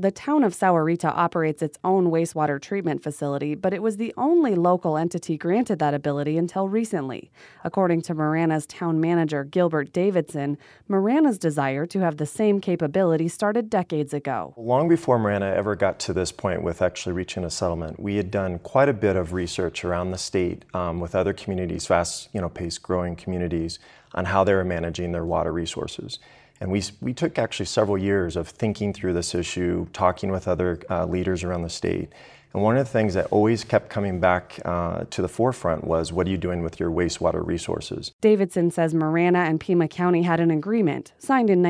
The town of Sahuarita operates its own wastewater treatment facility, but it was the only local entity granted that ability until recently. According to Marana's town manager, Gilbert Davidson, Marana's desire to have the same capability started decades ago. Long before Marana ever got to this point with actually reaching a settlement, we had done quite a bit of research around the state with other communities, fast-paced growing communities, on how they were managing their water resources. And we took actually several years of thinking through this issue, talking with other leaders around the state. And one of the things that always kept coming back to the forefront was, what are you doing with your wastewater resources? Davidson says Marana and Pima County had an agreement, signed in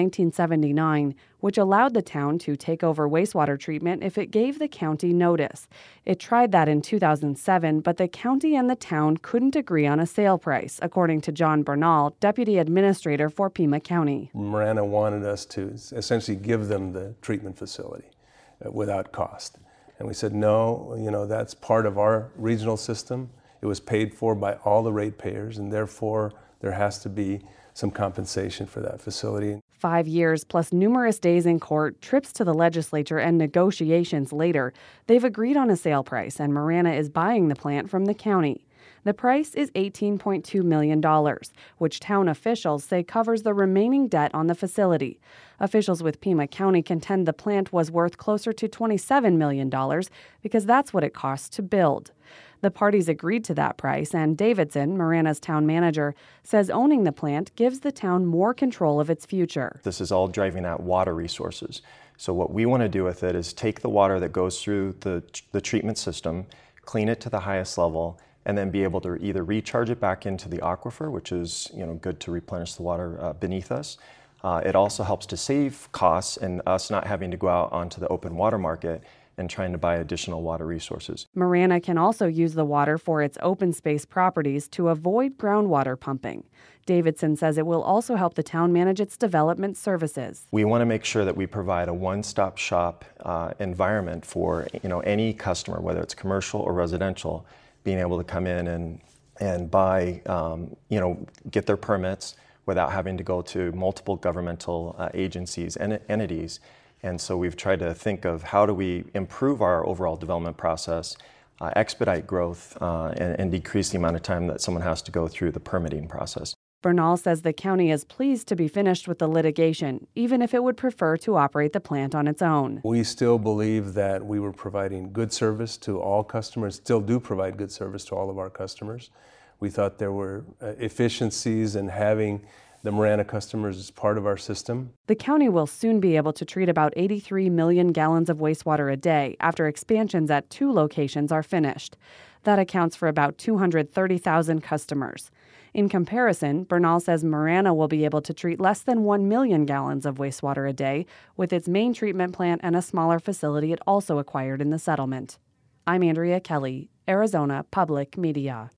1979, which allowed the town to take over wastewater treatment if it gave the county notice. It tried that in 2007, but the county and the town couldn't agree on a sale price, according to John Bernal, deputy administrator for Pima County. Marana wanted us to essentially give them the treatment facility without cost. And we said, no, that's part of our regional system. It was paid for by all the ratepayers, and therefore there has to be some compensation for that facility. 5 years plus numerous days in court, trips to the legislature, and negotiations later, they've agreed on a sale price, and Marana is buying the plant from the county. The price is $18.2 million, which town officials say covers the remaining debt on the facility. Officials with Pima County contend the plant was worth closer to $27 million because that's what it costs to build. The parties agreed to that price, and Davidson, Marana's town manager, says owning the plant gives the town more control of its future. This is all driving at water resources. So what we want to do with it is take the water that goes through the treatment system, clean it to the highest level, and then be able to either recharge it back into the aquifer, which is good to replenish the water beneath us. It also helps to save costs and us not having to go out onto the open water market and trying to buy additional water resources. Marana can also use the water for its open space properties to avoid groundwater pumping. Davidson says it will also help the town manage its development services. We want to make sure that we provide a one-stop shop environment for any customer, whether it's commercial or residential, being able to come in and buy, get their permits without having to go to multiple governmental agencies and entities. And so we've tried to think of how do we improve our overall development process, expedite growth, and decrease the amount of time that someone has to go through the permitting process. Bernal says the county is pleased to be finished with the litigation, even if it would prefer to operate the plant on its own. We still believe that we were providing good service to all customers, still do provide good service to all of our customers. We thought there were efficiencies in having the Marana customers as part of our system. The county will soon be able to treat about 83 million gallons of wastewater a day after expansions at 2 locations are finished. That accounts for about 230,000 customers. In comparison, Bernal says Marana will be able to treat less than 1 million gallons of wastewater a day with its main treatment plant and a smaller facility it also acquired in the settlement. I'm Andrea Kelly, Arizona Public Media.